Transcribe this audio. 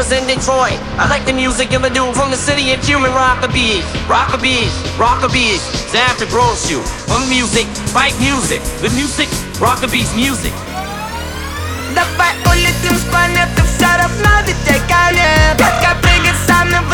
represent Detroit. I like the music of a dude from the city of human rockabilly. Rockabilly, rockabilly, after gross you. On music, fight music. The music, rockabilly's music. Давай улетим с планеты все равно ведь тягали. Ветка прыгает сам на